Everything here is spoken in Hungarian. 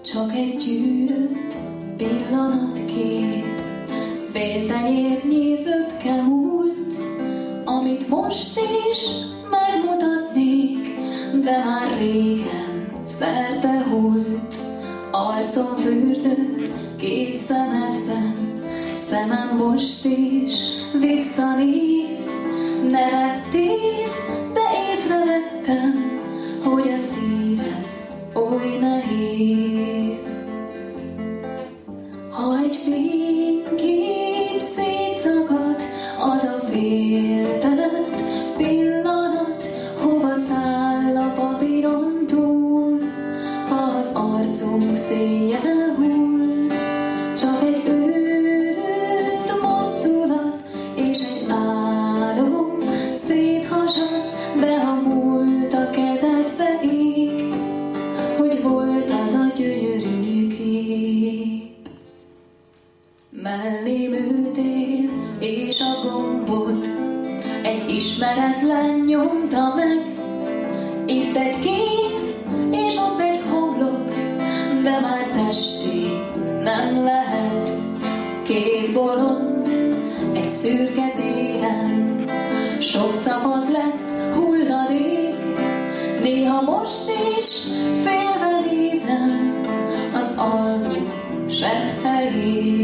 Csak egy gyűrött pillanatkép, fél tenyérnyi röpke múlt, amit most is megmutatnék, de már régen szerte hult. Arcom fürdött két szemedben, szemem most is visszanéz. Nevettél, de észrevettem, hogy a szíved oly nehéz. Ha egy fénykép szétszakad, az a féltett pillanat, hova száll a papíron túl, ha az arcunk széjjel hull. Csak egy őrült mozdulat és egy álom széthasad, de ha múlt a kezedbe ég, hogy volt az a gyönyörű kép. Mellém ültél, és a gombot egy ismeretlen nyomta meg. Itt egy kéz, és ott egy homlok, de már testé nem lehet. Két bolond, egy szürke télen, sok cafat lett hulladék. Néha most is félve nézem az album zsebhelyét.